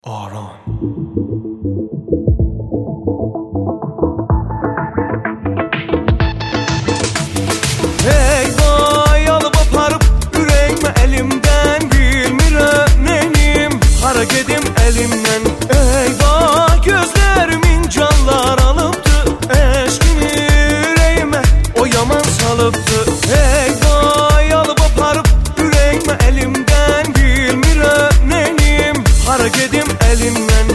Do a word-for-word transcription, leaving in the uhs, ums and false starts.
Aran. Hey vay alıp aparıp ürəyimə əlimdən, bilmirəm neynim, hara gedim əlimdən. Ey vay gözlərimin canlar alıbdı, eşkini ürəyimə o yaman salıbdı. Hey vay alıp aparıp ürəyimə əlimdən, bilmirəm neynim, hara gedim əlimdən.